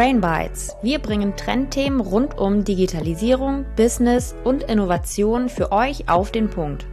Brain Bites. Wir bringen Trendthemen rund um Digitalisierung, Business und Innovation für euch auf den Punkt.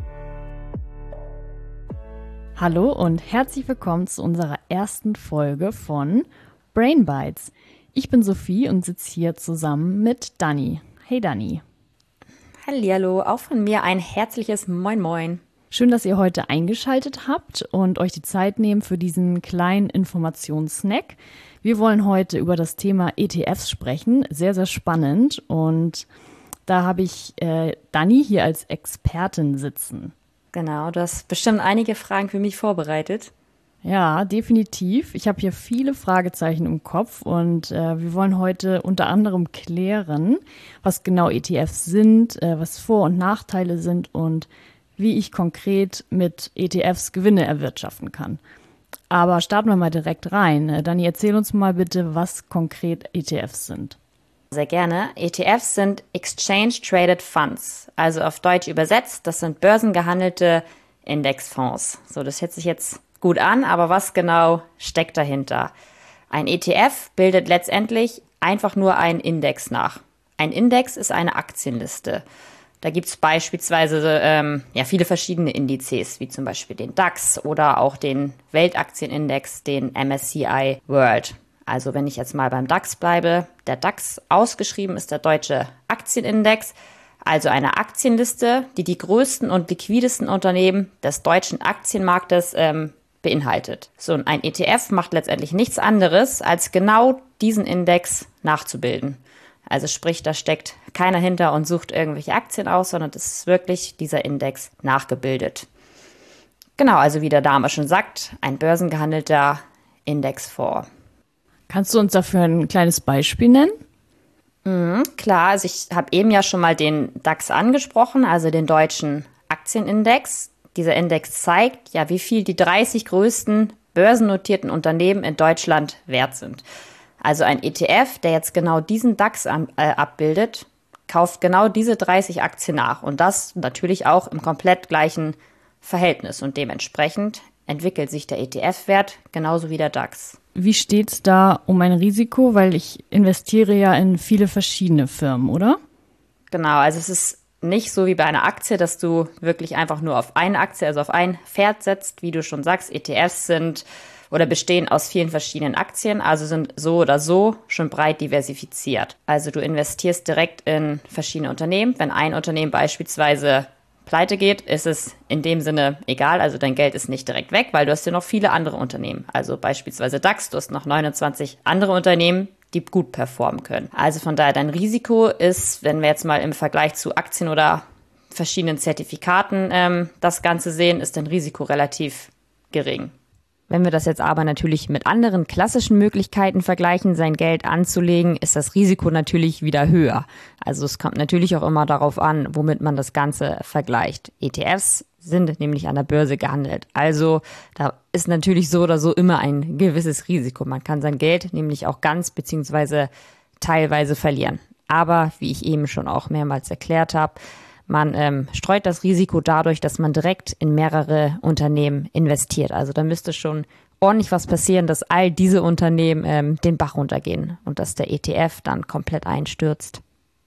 Hallo und herzlich willkommen zu unserer ersten Folge von Brain Bites. Ich bin Sophie und sitze hier zusammen mit Dani. Hey Dani. Hallihallo, auch von mir ein herzliches Moin Moin. Schön, dass ihr heute eingeschaltet habt und euch die Zeit nehmt für diesen kleinen Informationssnack. Wir wollen heute über das Thema ETFs sprechen, sehr, sehr spannend. Und da habe ich Dani hier als Expertin sitzen. Genau, du hast bestimmt einige Fragen für mich vorbereitet. Ja, definitiv. Ich habe hier viele Fragezeichen im Kopf und wir wollen heute unter anderem klären, was genau ETFs sind, was Vor- und Nachteile sind und wie ich konkret mit ETFs Gewinne erwirtschaften kann. Aber starten wir mal direkt rein. Dani, erzähl uns mal bitte, was konkret ETFs sind. Sehr gerne. ETFs sind Exchange Traded Funds, also auf Deutsch übersetzt, das sind börsengehandelte Indexfonds. So, das hört sich jetzt gut an, aber was genau steckt dahinter? Ein ETF bildet letztendlich einfach nur einen Index nach. Ein Index ist eine Aktienliste. Da gibt es beispielsweise viele verschiedene Indizes, wie zum Beispiel den DAX oder auch den Weltaktienindex, den MSCI World. Also wenn ich jetzt mal beim DAX bleibe, der DAX ausgeschrieben ist der Deutsche Aktienindex, also eine Aktienliste, die die größten und liquidesten Unternehmen des deutschen Aktienmarktes beinhaltet. So, und ein ETF macht letztendlich nichts anderes, als genau diesen Index nachzubilden. Also sprich, da steckt keiner hinter und sucht irgendwelche Aktien aus, sondern das ist wirklich dieser Index nachgebildet. Genau, also wie der Name schon sagt, ein börsengehandelter Indexfonds. Kannst du uns dafür ein kleines Beispiel nennen? Klar, also ich habe eben ja schon mal den DAX angesprochen, also den deutschen Aktienindex. Dieser Index zeigt ja, wie viel die 30 größten börsennotierten Unternehmen in Deutschland wert sind. Also ein ETF, der jetzt genau diesen DAX abbildet, kauft genau diese 30 Aktien nach und das natürlich auch im komplett gleichen Verhältnis und dementsprechend entwickelt sich der ETF-Wert genauso wie der DAX. Wie steht es da um ein Risiko? Weil ich investiere ja in viele verschiedene Firmen, oder? Genau, also es ist nicht so wie bei einer Aktie, dass du wirklich einfach nur auf eine Aktie, also auf ein Pferd setzt, wie du schon sagst. ETFs sind oder bestehen aus vielen verschiedenen Aktien, also sind so oder so schon breit diversifiziert. Also du investierst direkt in verschiedene Unternehmen. Wenn ein Unternehmen beispielsweise pleite geht, ist es in dem Sinne egal, also dein Geld ist nicht direkt weg, weil du hast ja noch viele andere Unternehmen. Also beispielsweise DAX, du hast noch 29 andere Unternehmen, die gut performen können. Also von daher dein Risiko ist, wenn wir jetzt mal im Vergleich zu Aktien oder verschiedenen Zertifikaten das Ganze sehen, ist dein Risiko relativ gering. Wenn wir das jetzt aber natürlich mit anderen klassischen Möglichkeiten vergleichen, sein Geld anzulegen, ist das Risiko natürlich wieder höher. Also es kommt natürlich auch immer darauf an, womit man das Ganze vergleicht. ETFs sind nämlich an der Börse gehandelt. Also da ist natürlich so oder so immer ein gewisses Risiko. Man kann sein Geld nämlich auch ganz bzw. teilweise verlieren. Aber wie ich eben schon auch mehrmals erklärt habe, man streut das Risiko dadurch, dass man direkt in mehrere Unternehmen investiert. Also da müsste schon ordentlich was passieren, dass all diese Unternehmen den Bach runtergehen und dass der ETF dann komplett einstürzt.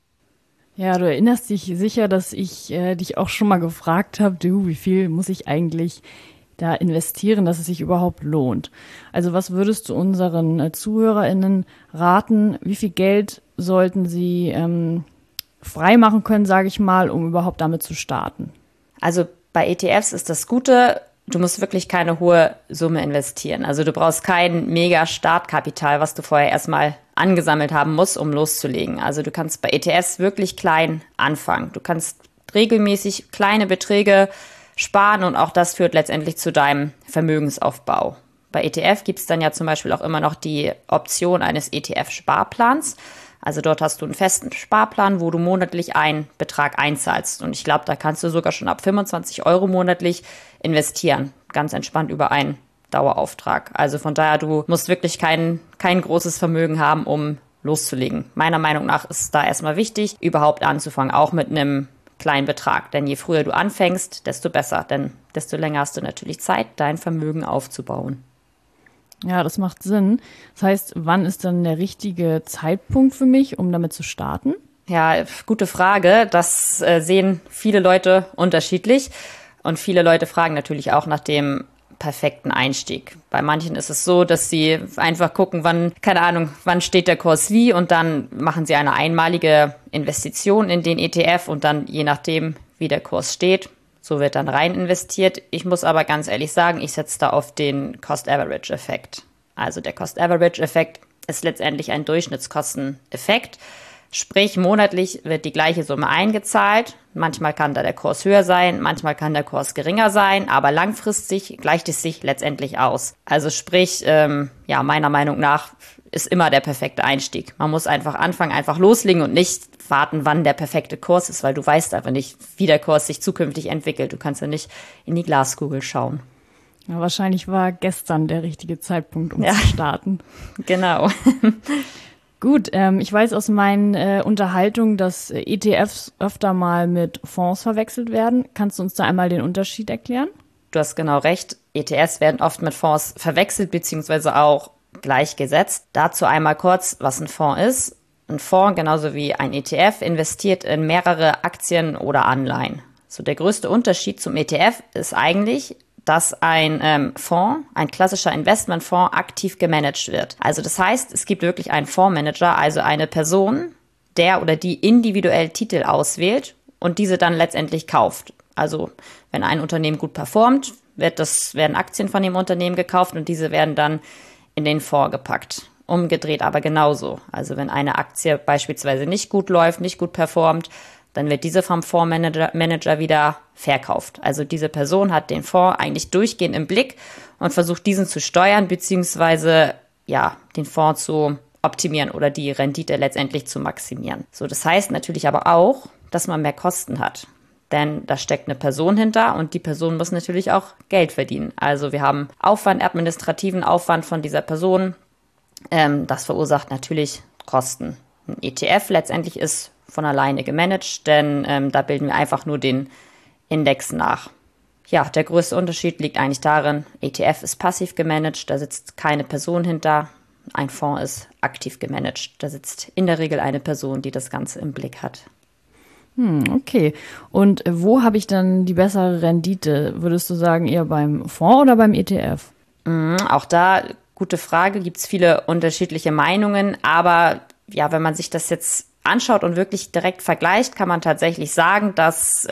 Ja, du erinnerst dich sicher, dass ich dich auch schon mal gefragt habe, wie viel muss ich eigentlich da investieren, dass es sich überhaupt lohnt? Also was würdest du unseren ZuhörerInnen raten? Wie viel Geld sollten sie freimachen können, sage ich mal, um überhaupt damit zu starten? Also bei ETFs ist das Gute, du musst wirklich keine hohe Summe investieren. Also du brauchst kein mega Startkapital, was du vorher erstmal angesammelt haben musst, um loszulegen. Also du kannst bei ETFs wirklich klein anfangen. Du kannst regelmäßig kleine Beträge sparen und auch das führt letztendlich zu deinem Vermögensaufbau. Bei ETF gibt es dann ja zum Beispiel auch immer noch die Option eines ETF-Sparplans. Also dort hast du einen festen Sparplan, wo du monatlich einen Betrag einzahlst. Und ich glaube, da kannst du sogar schon ab 25 € monatlich investieren. Ganz entspannt über einen Dauerauftrag. Also von daher, du musst wirklich kein großes Vermögen haben, um loszulegen. Meiner Meinung nach ist da erstmal wichtig, überhaupt anzufangen, auch mit einem kleinen Betrag. Denn je früher du anfängst, desto besser. Denn desto länger hast du natürlich Zeit, dein Vermögen aufzubauen. Ja, das macht Sinn. Das heißt, wann ist dann der richtige Zeitpunkt für mich, um damit zu starten? Ja, gute Frage. Das sehen viele Leute unterschiedlich. Und viele Leute fragen natürlich auch nach dem perfekten Einstieg. Bei manchen ist es so, dass sie einfach gucken, wann steht der Kurs wie, und dann machen sie eine einmalige Investition in den ETF und dann je nachdem, wie der Kurs steht, so wird dann rein investiert. Ich muss aber ganz ehrlich sagen, ich setze da auf den Cost-Average-Effekt. Also der Cost-Average-Effekt ist letztendlich ein Durchschnittskosteneffekt. Sprich, monatlich wird die gleiche Summe eingezahlt. Manchmal kann da der Kurs höher sein, manchmal kann der Kurs geringer sein, aber langfristig gleicht es sich letztendlich aus. Also sprich, meiner Meinung nach ist immer der perfekte Einstieg. Man muss einfach anfangen, einfach loslegen und nicht warten, wann der perfekte Kurs ist, weil du weißt einfach nicht, wie der Kurs sich zukünftig entwickelt. Du kannst ja nicht in die Glaskugel schauen. Ja, wahrscheinlich war gestern der richtige Zeitpunkt, um zu starten. Genau. Gut, ich weiß aus meinen Unterhaltungen, dass ETFs öfter mal mit Fonds verwechselt werden. Kannst du uns da einmal den Unterschied erklären? Du hast genau recht. ETFs werden oft mit Fonds verwechselt beziehungsweise auch gleichgesetzt. Dazu einmal kurz, was ein Fonds ist. Ein Fonds, genauso wie ein ETF, investiert in mehrere Aktien oder Anleihen. So, der größte Unterschied zum ETF ist eigentlich, dass ein Fonds, ein klassischer Investmentfonds, aktiv gemanagt wird. Also das heißt, es gibt wirklich einen Fondsmanager, also eine Person, der oder die individuell Titel auswählt und diese dann letztendlich kauft. Also wenn ein Unternehmen gut performt, werden Aktien von dem Unternehmen gekauft und diese werden dann in den Fonds gepackt. Umgedreht aber genauso. Also wenn eine Aktie beispielsweise nicht gut läuft, nicht gut performt, dann wird diese vom Fondsmanager wieder verkauft. Also diese Person hat den Fonds eigentlich durchgehend im Blick und versucht, diesen zu steuern, beziehungsweise den Fonds zu optimieren oder die Rendite letztendlich zu maximieren. So, das heißt natürlich aber auch, dass man mehr Kosten hat. Denn da steckt eine Person hinter und die Person muss natürlich auch Geld verdienen. Also wir haben Aufwand, administrativen Aufwand von dieser Person. Das verursacht natürlich Kosten. Ein ETF letztendlich ist von alleine gemanagt, denn da bilden wir einfach nur den Index nach. Ja, der größte Unterschied liegt eigentlich darin, ETF ist passiv gemanagt, da sitzt keine Person hinter. Ein Fonds ist aktiv gemanagt, da sitzt in der Regel eine Person, die das Ganze im Blick hat. Okay. Und wo habe ich dann die bessere Rendite? Würdest du sagen, eher beim Fonds oder beim ETF? Auch da, gute Frage, gibt es viele unterschiedliche Meinungen, aber ja, wenn man sich das jetzt anschaut und wirklich direkt vergleicht, kann man tatsächlich sagen, dass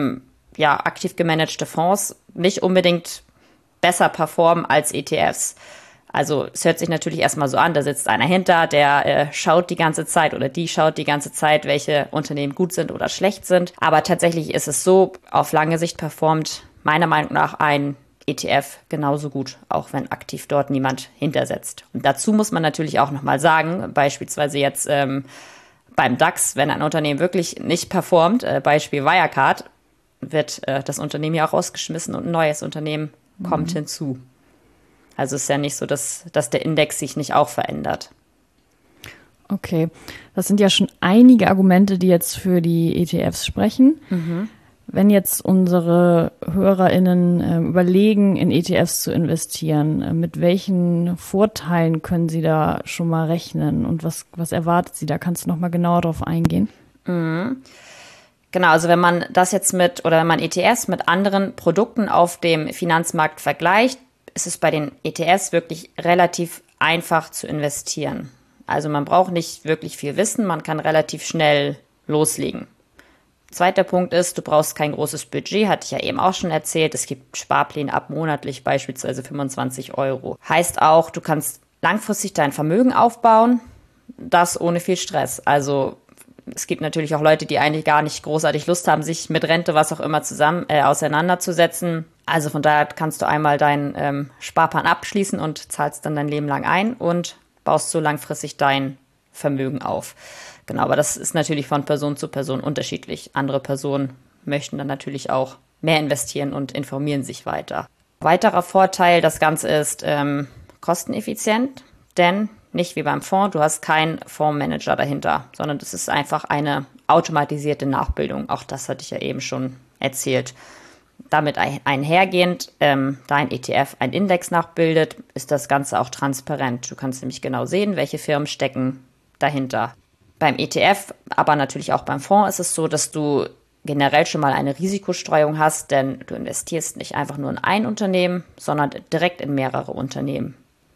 aktiv gemanagte Fonds nicht unbedingt besser performen als ETFs. Also es hört sich natürlich erstmal so an, da sitzt einer hinter, der schaut die ganze Zeit oder die schaut die ganze Zeit, welche Unternehmen gut sind oder schlecht sind. Aber tatsächlich ist es so, auf lange Sicht performt meiner Meinung nach ein ETF genauso gut, auch wenn aktiv dort niemand hintersetzt. Und dazu muss man natürlich auch nochmal sagen, beispielsweise jetzt beim DAX, wenn ein Unternehmen wirklich nicht performt, Beispiel Wirecard, wird das Unternehmen ja auch rausgeschmissen und ein neues Unternehmen kommt hinzu. Also es ist ja nicht so, dass der Index sich nicht auch verändert. Okay, das sind ja schon einige Argumente, die jetzt für die ETFs sprechen. Wenn jetzt unsere HörerInnen überlegen, in ETFs zu investieren, mit welchen Vorteilen können sie da schon mal rechnen und was erwartet sie da? Kannst du noch mal genauer drauf eingehen? Genau, also wenn man wenn man ETFs mit anderen Produkten auf dem Finanzmarkt vergleicht, ist es bei den ETFs wirklich relativ einfach zu investieren. Also man braucht nicht wirklich viel Wissen, man kann relativ schnell loslegen. Zweiter Punkt ist, du brauchst kein großes Budget, hatte ich ja eben auch schon erzählt. Es gibt Sparpläne ab monatlich, beispielsweise 25 €. Heißt auch, du kannst langfristig dein Vermögen aufbauen, das ohne viel Stress. Also es gibt natürlich auch Leute, die eigentlich gar nicht großartig Lust haben, sich mit Rente, was auch immer, auseinanderzusetzen. Also von daher kannst du einmal deinen Sparplan abschließen und zahlst dann dein Leben lang ein und baust so langfristig dein Vermögen auf. Genau, aber das ist natürlich von Person zu Person unterschiedlich. Andere Personen möchten dann natürlich auch mehr investieren und informieren sich weiter. Weiterer Vorteil, das Ganze ist kosteneffizient, denn nicht wie beim Fonds, du hast keinen Fondsmanager dahinter, sondern das ist einfach eine automatisierte Nachbildung. Auch das hatte ich ja eben schon erzählt. damit einhergehend, da ein ETF einen Index nachbildet, ist das Ganze auch transparent. Du kannst nämlich genau sehen, welche Firmen stecken dahinter. Beim ETF, aber natürlich auch beim Fonds ist es so, dass du generell schon mal eine Risikostreuung hast, denn du investierst nicht einfach nur in ein Unternehmen, sondern direkt in mehrere Unternehmen.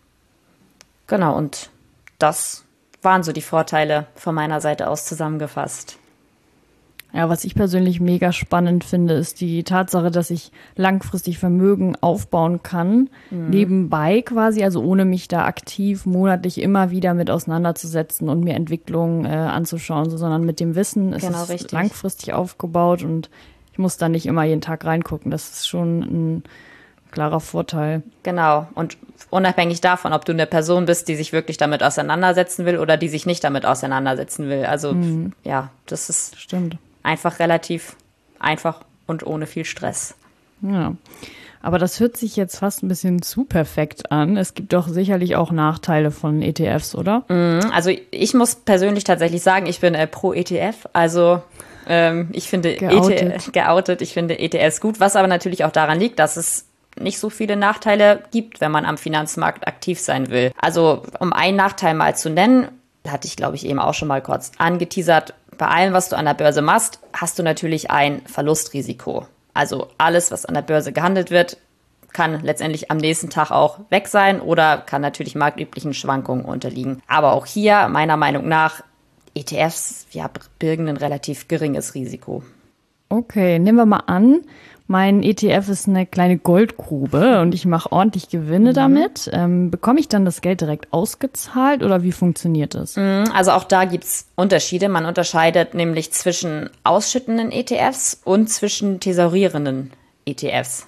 Genau, und das waren so die Vorteile von meiner Seite aus zusammengefasst. Ja, was ich persönlich mega spannend finde, ist die Tatsache, dass ich langfristig Vermögen aufbauen kann, nebenbei quasi, also ohne mich da aktiv monatlich immer wieder mit auseinanderzusetzen und mir Entwicklungen anzuschauen, sondern mit dem Wissen ist Genau, es richtig. langfristig aufgebaut und ich muss da nicht immer jeden Tag reingucken. Das ist schon ein klarer Vorteil. Genau, und unabhängig davon, ob du eine Person bist, die sich wirklich damit auseinandersetzen will oder die sich nicht damit auseinandersetzen will. Also ja, das ist Stimmt. einfach relativ einfach und ohne viel Stress. Ja, aber das hört sich jetzt fast ein bisschen zu perfekt an. Es gibt doch sicherlich auch Nachteile von ETFs, oder? Also ich muss persönlich tatsächlich sagen, ich bin pro ETF. Also ich finde geoutet, ich finde ETFs gut, was aber natürlich auch daran liegt, dass es nicht so viele Nachteile gibt, wenn man am Finanzmarkt aktiv sein will. Also um einen Nachteil mal zu nennen, hatte ich glaube ich eben auch schon mal kurz angeteasert, bei allem, was du an der Börse machst, hast du natürlich ein Verlustrisiko. Also alles, was an der Börse gehandelt wird, kann letztendlich am nächsten Tag auch weg sein oder kann natürlich marktüblichen Schwankungen unterliegen. Aber auch hier, meiner Meinung nach, ETFs birgen ein relativ geringes Risiko. Okay, nehmen wir mal an, mein ETF ist eine kleine Goldgrube und ich mache ordentlich Gewinne damit. Bekomme ich dann das Geld direkt ausgezahlt oder wie funktioniert das? Also auch da gibt's Unterschiede. Man unterscheidet nämlich zwischen ausschüttenden ETFs und zwischen thesaurierenden ETFs.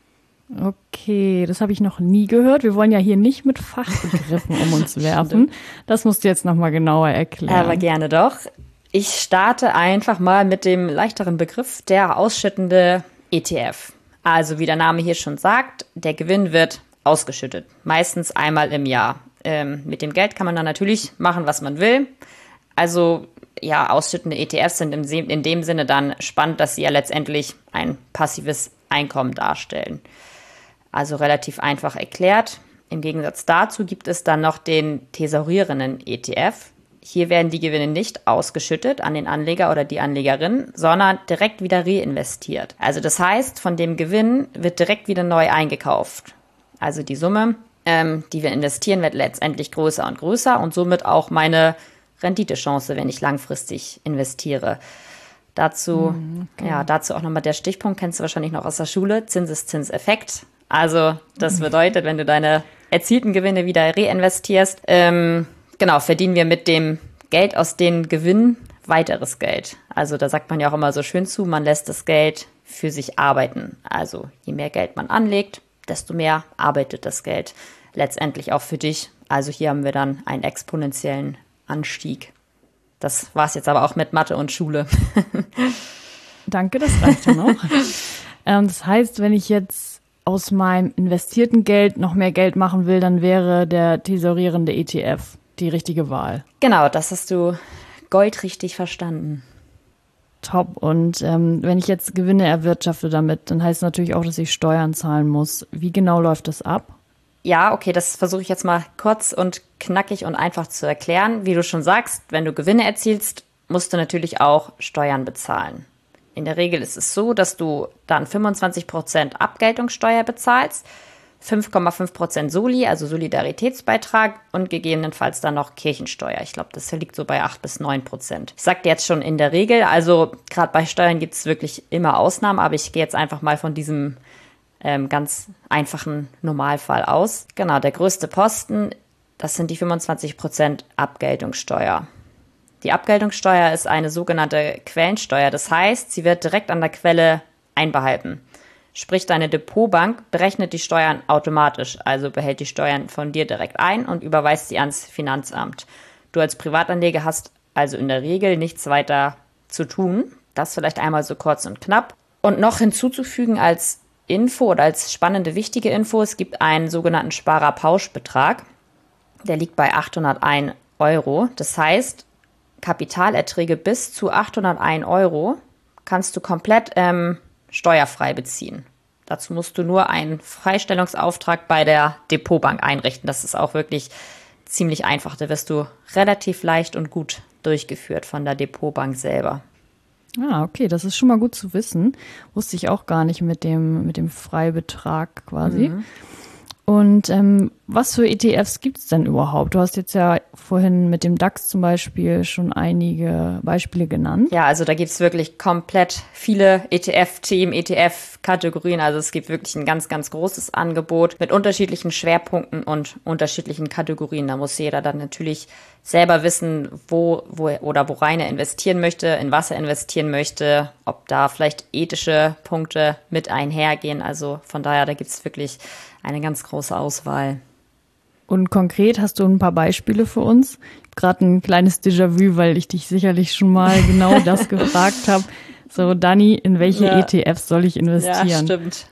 Okay, das habe ich noch nie gehört. Wir wollen ja hier nicht mit Fachbegriffen um uns werfen. Das musst du jetzt nochmal genauer erklären. Aber gerne doch. Ich starte einfach mal mit dem leichteren Begriff, der ausschüttende ETF. Also wie der Name hier schon sagt, der Gewinn wird ausgeschüttet, meistens einmal im Jahr. Mit dem Geld kann man dann natürlich machen, was man will. Also ja, ausschüttende ETFs sind in dem Sinne dann spannend, dass sie ja letztendlich ein passives Einkommen darstellen. Also relativ einfach erklärt. Im Gegensatz dazu gibt es dann noch den thesaurierenden ETF. Hier werden die Gewinne nicht ausgeschüttet an den Anleger oder die Anlegerin, sondern direkt wieder reinvestiert. Also das heißt, von dem Gewinn wird direkt wieder neu eingekauft. Also die Summe, die wir investieren, wird letztendlich größer und größer und somit auch meine Renditechance, wenn ich langfristig investiere. Dazu auch nochmal der Stichpunkt, kennst du wahrscheinlich noch aus der Schule, Zinseszinseffekt. Also das bedeutet, wenn du deine erzielten Gewinne wieder reinvestierst, verdienen wir mit dem Geld aus den Gewinnen weiteres Geld. Also da sagt man ja auch immer so schön zu, man lässt das Geld für sich arbeiten. Also je mehr Geld man anlegt, desto mehr arbeitet das Geld letztendlich auch für dich. Also hier haben wir dann einen exponentiellen Anstieg. Das war's jetzt aber auch mit Mathe und Schule. Danke, das reicht ja noch. Das heißt, wenn ich jetzt aus meinem investierten Geld noch mehr Geld machen will, dann wäre der thesaurierende ETF die richtige Wahl. Genau, das hast du goldrichtig verstanden. Top. Und wenn ich jetzt Gewinne erwirtschafte damit, dann heißt es natürlich auch, dass ich Steuern zahlen muss. Wie genau läuft das ab? Ja, okay, das versuche ich jetzt mal kurz und knackig und einfach zu erklären. Wie du schon sagst, wenn du Gewinne erzielst, musst du natürlich auch Steuern bezahlen. In der Regel ist es so, dass du dann 25% Abgeltungssteuer bezahlst, 5,5% Soli, also Solidaritätsbeitrag und gegebenenfalls dann noch Kirchensteuer. Ich glaube, das liegt so bei 8-9%. Ich sagte jetzt schon in der Regel, also gerade bei Steuern gibt es wirklich immer Ausnahmen, aber ich gehe jetzt einfach mal von diesem ganz einfachen Normalfall aus. Genau, der größte Posten, das sind die 25% Abgeltungssteuer. Die Abgeltungssteuer ist eine sogenannte Quellensteuer. Das heißt, sie wird direkt an der Quelle einbehalten. Sprich, deine Depotbank berechnet die Steuern automatisch, also behält die Steuern von dir direkt ein und überweist sie ans Finanzamt. Du als Privatanleger hast also in der Regel nichts weiter zu tun. Das vielleicht einmal so kurz und knapp. Und noch hinzuzufügen als Info oder als spannende, wichtige Info, es gibt einen sogenannten Sparerpauschbetrag. Der liegt bei 801 Euro. Das heißt, Kapitalerträge bis zu 801 Euro kannst du komplett steuerfrei beziehen. Dazu musst du nur einen Freistellungsauftrag bei der Depotbank einrichten. Das ist auch wirklich ziemlich einfach. Da wirst du relativ leicht und gut durchgeführt von der Depotbank selber. Ah, okay, das ist schon mal gut zu wissen. Wusste ich auch gar nicht mit dem Freibetrag quasi. Und was für ETFs gibt es denn überhaupt? Du hast jetzt ja vorhin mit dem DAX zum Beispiel schon einige Beispiele genannt. Ja, also da gibt es wirklich komplett viele ETF-Themen, ETF-Kategorien. Also es gibt wirklich ein ganz, ganz großes Angebot mit unterschiedlichen Schwerpunkten und unterschiedlichen Kategorien. Da muss jeder dann natürlich selber wissen, wo oder worein er investieren möchte, in was er investieren möchte, ob da vielleicht ethische Punkte mit einhergehen. Also von daher, da gibt es wirklich eine ganz große Auswahl. Und konkret hast du ein paar Beispiele für uns? Ich habe gerade ein kleines Déjà-vu, weil ich dich sicherlich schon mal genau das gefragt habe. So, Dani, in welche ETFs soll ich investieren? Ja, stimmt.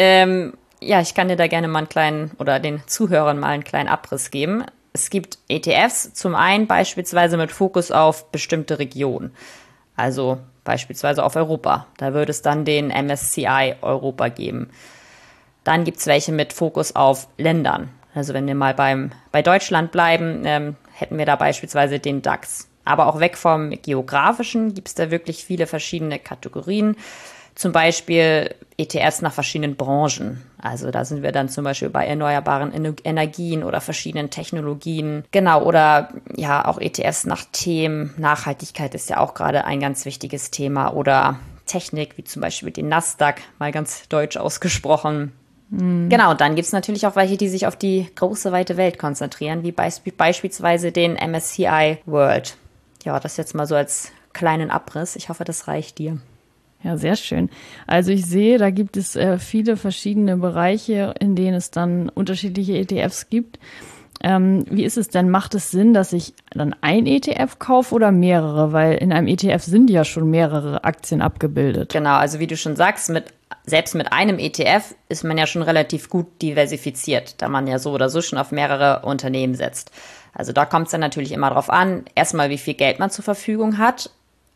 Ich kann dir da gerne mal einen kleinen oder den Zuhörern mal einen kleinen Abriss geben. Es gibt ETFs, zum einen beispielsweise mit Fokus auf bestimmte Regionen. Also beispielsweise auf Europa. Da würde es dann den MSCI Europa geben. Dann gibt es welche mit Fokus auf Ländern. Also wenn wir mal bei Deutschland bleiben, hätten wir da beispielsweise den DAX. Aber auch weg vom Geografischen gibt es da wirklich viele verschiedene Kategorien. Zum Beispiel ETFs nach verschiedenen Branchen. Also da sind wir dann zum Beispiel bei erneuerbaren Energien oder verschiedenen Technologien. Genau, oder ja auch ETFs nach Themen. Nachhaltigkeit ist ja auch gerade ein ganz wichtiges Thema. Oder Technik, wie zum Beispiel den Nasdaq, mal ganz deutsch ausgesprochen. Genau, und dann gibt es natürlich auch welche, die sich auf die große, weite Welt konzentrieren, wie beispielsweise den MSCI World. Ja, das jetzt mal so als kleinen Abriss. Ich hoffe, das reicht dir. Ja, sehr schön. Also ich sehe, da gibt es viele verschiedene Bereiche, in denen es dann unterschiedliche ETFs gibt. Wie ist es denn? Macht es Sinn, dass ich dann ein ETF kaufe oder mehrere? Weil in einem ETF sind ja schon mehrere Aktien abgebildet. Genau, also wie du schon sagst, selbst mit einem ETF ist man ja schon relativ gut diversifiziert, da man ja so oder so schon auf mehrere Unternehmen setzt. Also da kommt es dann natürlich immer drauf an, erstmal wie viel Geld man zur Verfügung hat.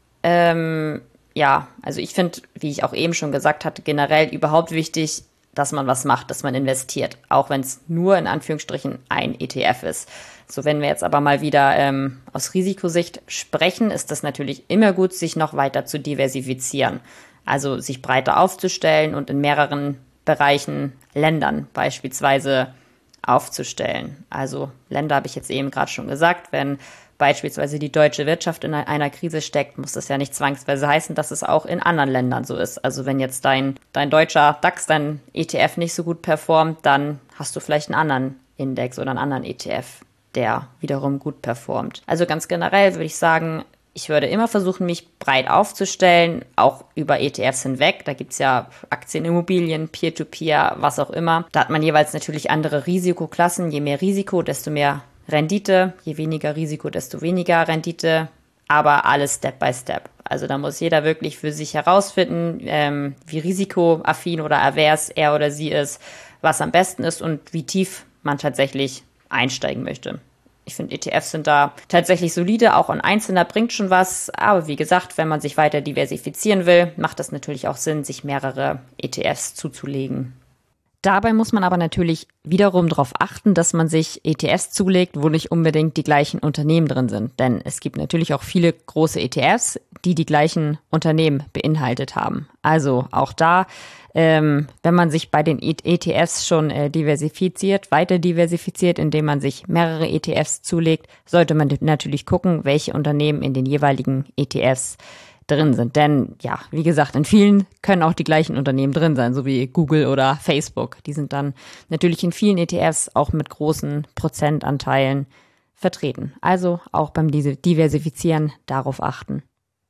Also ich finde, wie ich auch eben schon gesagt hatte, generell überhaupt wichtig, dass man was macht, dass man investiert, auch wenn es nur in Anführungsstrichen ein ETF ist. So, wenn wir jetzt aber mal wieder aus Risikosicht sprechen, ist das natürlich immer gut, sich noch weiter zu diversifizieren. Also sich breiter aufzustellen und in mehreren Bereichen, Ländern beispielsweise aufzustellen. Also Länder habe ich jetzt eben gerade schon gesagt, wenn beispielsweise die deutsche Wirtschaft in einer Krise steckt, muss das ja nicht zwangsweise heißen, dass es auch in anderen Ländern so ist. Also wenn jetzt dein deutscher DAX, dein ETF nicht so gut performt, dann hast du vielleicht einen anderen Index oder einen anderen ETF, der wiederum gut performt. Also ganz generell würde ich sagen, ich würde immer versuchen, mich breit aufzustellen, auch über ETFs hinweg. Da gibt es ja Aktien, Immobilien, Peer-to-Peer, was auch immer. Da hat man jeweils natürlich andere Risikoklassen. Je mehr Risiko, desto mehr Rendite. Je weniger Risiko, desto weniger Rendite. Aber alles Step by Step. Also da muss jeder wirklich für sich herausfinden, wie risikoaffin oder avers er oder sie ist, was am besten ist und wie tief man tatsächlich einsteigen möchte. Ich finde, ETFs sind da tatsächlich solide, auch ein Einzelner bringt schon was. Aber wie gesagt, wenn man sich weiter diversifizieren will, macht das natürlich auch Sinn, sich mehrere ETFs zuzulegen. Dabei muss man aber natürlich wiederum darauf achten, dass man sich ETFs zulegt, wo nicht unbedingt die gleichen Unternehmen drin sind. Denn es gibt natürlich auch viele große ETFs, die die gleichen Unternehmen beinhaltet haben. Also auch da, wenn man sich bei den ETFs schon weiter diversifiziert, indem man sich mehrere ETFs zulegt, sollte man natürlich gucken, welche Unternehmen in den jeweiligen ETFs drin sind. Denn ja, wie gesagt, in vielen können auch die gleichen Unternehmen drin sein, so wie Google oder Facebook. Die sind dann natürlich in vielen ETFs auch mit großen Prozentanteilen vertreten. Also auch beim Diversifizieren darauf achten.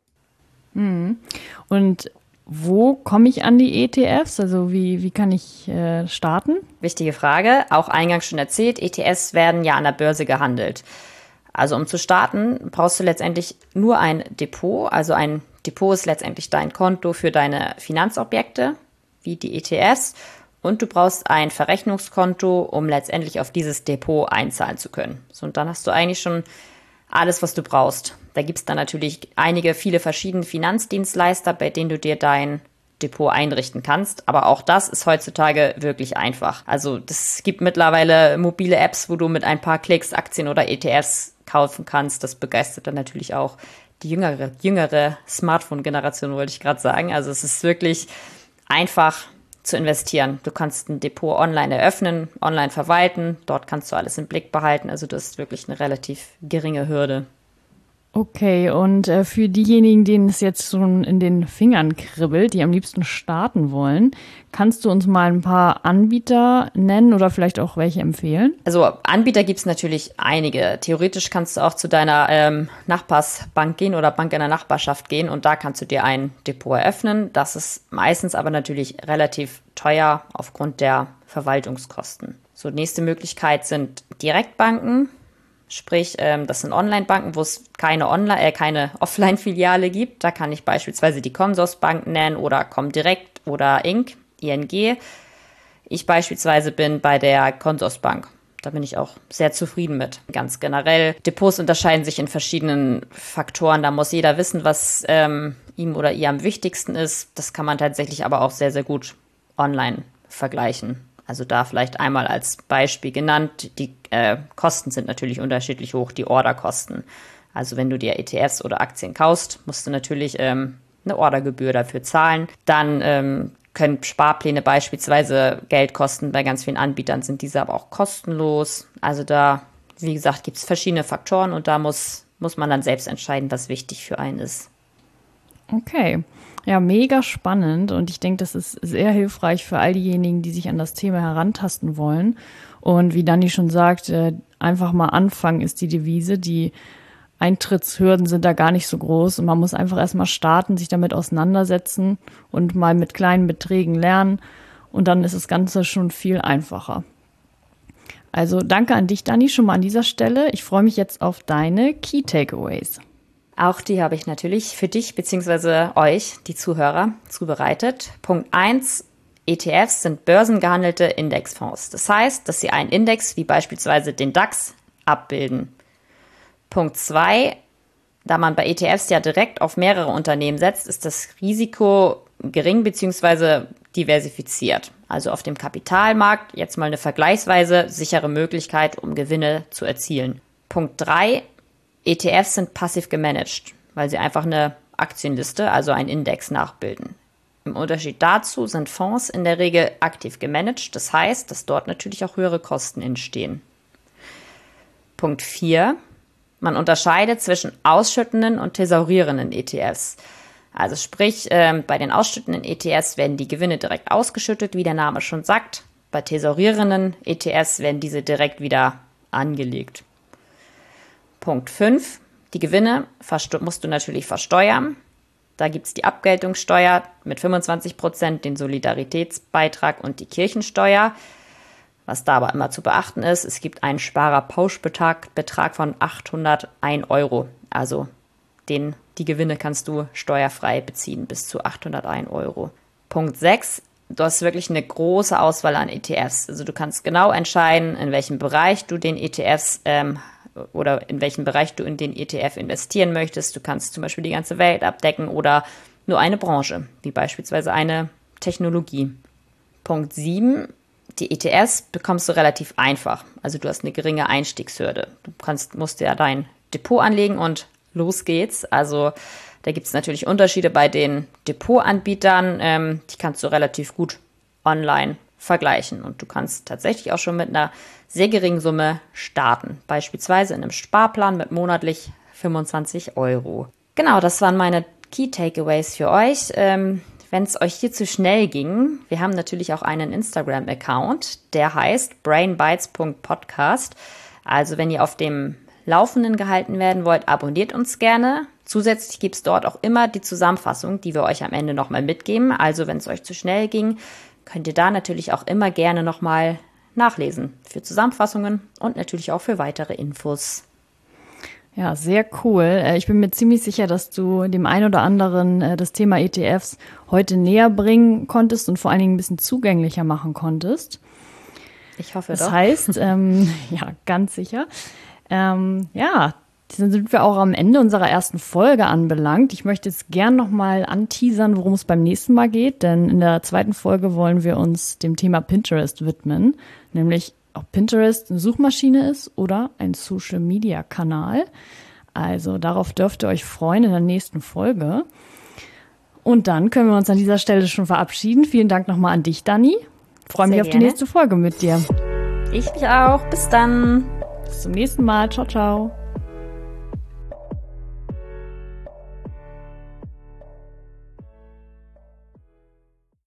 Und wo komme ich an die ETFs? Also wie kann ich starten? Wichtige Frage. Auch eingangs schon erzählt, ETFs werden ja an der Börse gehandelt. Also um zu starten, brauchst du letztendlich nur ein Depot. Also ein Depot ist letztendlich dein Konto für deine Finanzobjekte, wie die ETFs. Und du brauchst ein Verrechnungskonto, um letztendlich auf dieses Depot einzahlen zu können. So, und dann hast du eigentlich schon alles, was du brauchst. Da gibt es dann natürlich viele verschiedene Finanzdienstleister, bei denen du dir dein Depot einrichten kannst. Aber auch das ist heutzutage wirklich einfach. Also es gibt mittlerweile mobile Apps, wo du mit ein paar Klicks Aktien oder ETFs kaufen kannst. Das begeistert dann natürlich auch die jüngere Smartphone-Generation, wollte ich gerade sagen. Also es ist wirklich einfach zu investieren. Du kannst ein Depot online eröffnen, online verwalten. Dort kannst du alles im Blick behalten. Also das ist wirklich eine relativ geringe Hürde. Okay, und für diejenigen, denen es jetzt schon in den Fingern kribbelt, die am liebsten starten wollen, kannst du uns mal ein paar Anbieter nennen oder vielleicht auch welche empfehlen? Also Anbieter gibt es natürlich einige. Theoretisch kannst du auch zu deiner Nachbarsbank gehen oder Bank in der Nachbarschaft gehen und da kannst du dir ein Depot eröffnen. Das ist meistens aber natürlich relativ teuer aufgrund der Verwaltungskosten. So, nächste Möglichkeit sind Direktbanken. Sprich, das sind Online-Banken, wo es keine Offline-Filiale gibt. Da kann ich beispielsweise die Consorsbank nennen oder Comdirect oder ING. Ich beispielsweise bin bei der Consorsbank. Da bin ich auch sehr zufrieden mit. Ganz generell, Depots unterscheiden sich in verschiedenen Faktoren. Da muss jeder wissen, was ihm oder ihr am wichtigsten ist. Das kann man tatsächlich aber auch sehr, sehr gut online vergleichen. Also da vielleicht einmal als Beispiel genannt, die Kosten sind natürlich unterschiedlich hoch, die Orderkosten. Also wenn du dir ETFs oder Aktien kaufst, musst du natürlich eine Ordergebühr dafür zahlen. Dann können Sparpläne beispielsweise Geld kosten. Bei ganz vielen Anbietern sind diese aber auch kostenlos. Also da, wie gesagt, gibt es verschiedene Faktoren und da muss man dann selbst entscheiden, was wichtig für einen ist. Okay. Ja, mega spannend und ich denke, das ist sehr hilfreich für all diejenigen, die sich an das Thema herantasten wollen. Und wie Dani schon sagt, einfach mal anfangen ist die Devise. Die Eintrittshürden sind da gar nicht so groß und man muss einfach erstmal starten, sich damit auseinandersetzen und mal mit kleinen Beträgen lernen und dann ist das Ganze schon viel einfacher. Also danke an dich, Dani, schon mal an dieser Stelle. Ich freue mich jetzt auf deine Key Takeaways. Auch die habe ich natürlich für dich bzw. euch, die Zuhörer, zubereitet. Punkt 1. ETFs sind börsengehandelte Indexfonds. Das heißt, dass sie einen Index wie beispielsweise den DAX abbilden. Punkt 2. Da man bei ETFs ja direkt auf mehrere Unternehmen setzt, ist das Risiko gering bzw. diversifiziert. Also auf dem Kapitalmarkt jetzt mal eine vergleichsweise sichere Möglichkeit, um Gewinne zu erzielen. Punkt 3. ETFs sind passiv gemanagt, weil sie einfach eine Aktienliste, also einen Index nachbilden. Im Unterschied dazu sind Fonds in der Regel aktiv gemanagt, das heißt, dass dort natürlich auch höhere Kosten entstehen. Punkt 4. Man unterscheidet zwischen ausschüttenden und thesaurierenden ETFs. Also sprich, bei den ausschüttenden ETFs werden die Gewinne direkt ausgeschüttet, wie der Name schon sagt. Bei thesaurierenden ETFs werden diese direkt wieder angelegt. Punkt 5. Die Gewinne musst du natürlich versteuern. Da gibt es die Abgeltungssteuer mit 25%, den Solidaritätsbeitrag und die Kirchensteuer. Was da aber immer zu beachten ist, es gibt einen Sparerpauschbetrag von 801 €. Also die Gewinne kannst du steuerfrei beziehen, bis zu 801 €. Punkt 6. Du hast wirklich eine große Auswahl an ETFs. Also du kannst genau entscheiden, in welchem Bereich du den ETFs oder in welchem Bereich du in den ETF investieren möchtest. Du kannst zum Beispiel die ganze Welt abdecken oder nur eine Branche, wie beispielsweise eine Technologie. Punkt 7. Die ETFs bekommst du relativ einfach. Also du hast eine geringe Einstiegshürde. Musst ja dein Depot anlegen und los geht's. Also da gibt es natürlich Unterschiede bei den Depotanbietern. Die kannst du relativ gut online vergleichen. Und du kannst tatsächlich auch schon mit einer sehr geringen Summe starten. Beispielsweise in einem Sparplan mit monatlich 25 €. Genau, das waren meine Key Takeaways für euch. Wenn es euch hier zu schnell ging, wir haben natürlich auch einen Instagram-Account, der heißt brainbites.podcast. Also wenn ihr auf dem Laufenden gehalten werden wollt, abonniert uns gerne. Zusätzlich gibt es dort auch immer die Zusammenfassung, die wir euch am Ende nochmal mitgeben. Also wenn es euch zu schnell ging, könnt ihr da natürlich auch immer gerne nochmal nachlesen für Zusammenfassungen und natürlich auch für weitere Infos. Ja, sehr cool. Ich bin mir ziemlich sicher, dass du dem einen oder anderen das Thema ETFs heute näher bringen konntest und vor allen Dingen ein bisschen zugänglicher machen konntest. Ich hoffe das doch. Das heißt, ja, ganz sicher. Ja, Dann sind wir auch am Ende unserer ersten Folge anbelangt. Ich möchte jetzt gern nochmal anteasern, worum es beim nächsten Mal geht, denn in der zweiten Folge wollen wir uns dem Thema Pinterest widmen, nämlich ob Pinterest eine Suchmaschine ist oder ein Social-Media-Kanal. Also darauf dürft ihr euch freuen in der nächsten Folge. Und dann können wir uns an dieser Stelle schon verabschieden. Vielen Dank nochmal an dich, Dani. Freue mich auf die nächste Folge mit dir. Ich mich auch. Bis dann. Bis zum nächsten Mal. Ciao, ciao.